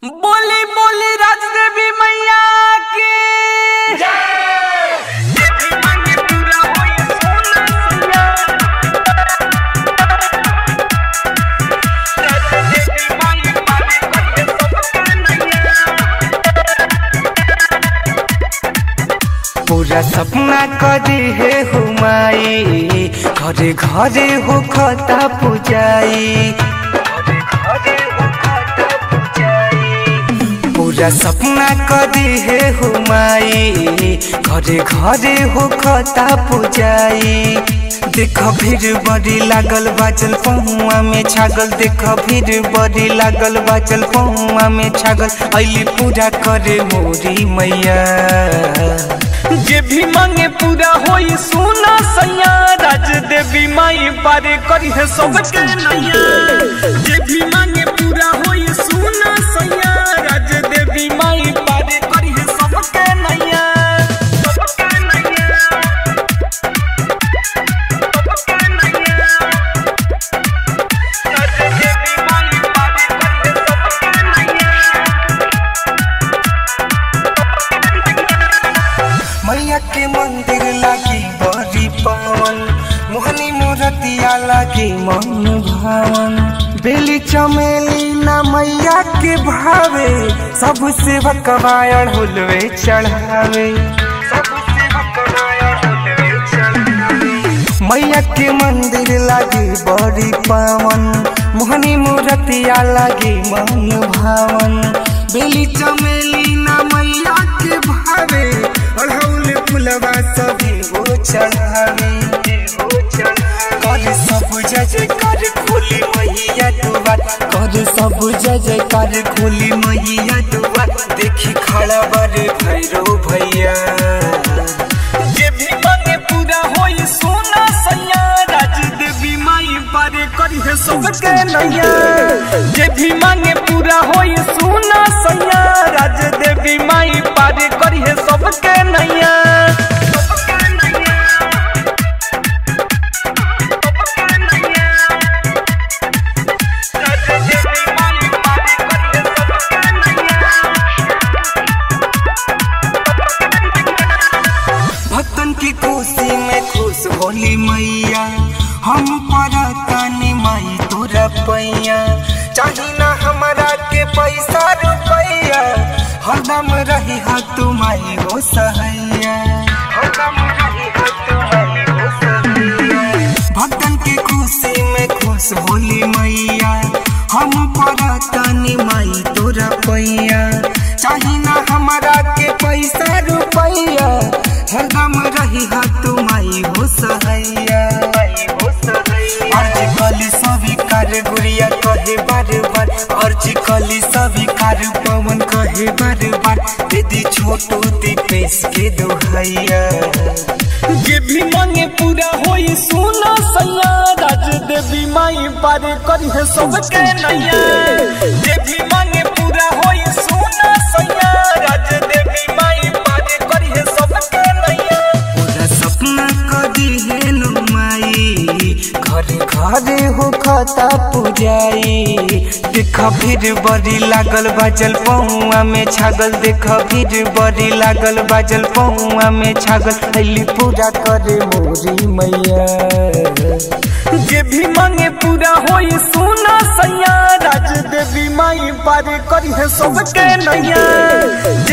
बोली बोली राजदेवी मैया की पूरा सपना करी है हुमाई घरे घरे हो खता पुजाई। पूरा सपना करी है हुमाई घरे घरे हो खता पुजाई। देख भीड़ बड़ी लागल बाचल पहुआ में छागल, देख भीड़ बड़ी लागल बाचल पहुआ में छागल। अली पूरा करे मोरी मैया, जे भी मांगे पूरा होई सुना सैया। राजदेवी माई पारे करी है सबके नैया, जे भी मांगे पूरा होई सुना सैया। राजदेवी माई पारे करी है सबके नैया, सबके नैया, सबके नैया। राजदेवी माई पारे करी है सबके नैया। मैया के मंदिर लागी बड़ी पावन, मोहनी मूर्तिया लागी मन भावन। बेली चमेली ना मैया के भावे, सब सेवक अढ़उलवे चढ़ावे, सब सेवक अढ़उलवे चढ़ावे। मैया के मंदिर लागी बड़ी पावन, मोहनी मूर्तिया लागी मन भावन। बेली चमेली ना मैया के भावे, अढ़उल फुलवा सभी हो चढ़ावे। कर सब जय कर खोली मैया दुआर, कर सब जय कर खोली मैया दुआर। देखी खड़ा बारे भैरव भैया, जे भी मांगे पूरा होई सोना सैया। राजदेवी माई पारे करी है सबके नैया, जे भी मांगे पूरा होई सोना सैया। राजदेवी माई पारे करी है सबके नैया। भक्तन की खुशी में खुश होली मैया, हम परतानी माई तोरा पैया। चाही ना हमारा के पैसा रुपैया, हरदम रही हा तू माई हो सहैया, हरदम रही हा तू माई हो सहैया। भक्तन की खुशी में खुश होली मैया, हम परतानी माई तोरा पैया। चाही ना हमारा के पैसा रुपैया, हरदम रही हा तू माई हो सहैया। अर्ज कली स्वीकार गुड़िया कहे बार बार, अर्ज कली स्वीकार पवन कहे बार बार। दीदी छोटू दीपेश के दोहैया, जे भी मांगे पूरा होई सुना सैया। राजदेवी माई पारे करी है सबके नैया, जे भी मांगे पूरा होई सुना सैया। राजदेवी माई पारे करी है सबके नैया। पूरा सपना करी है नुमाई घरे घरे हो खता पुजाई। देख भीड़ बड़ी लागल बाजल पहुआ में छागल, देख भीड़ बड़ी लागल बाजल पहुआ में छागल। अली पूरा करे मोरी मैया, जे भी मांगे पूरा होई सुना सैया। राजदेवी माई पारे करी है सबके नैया,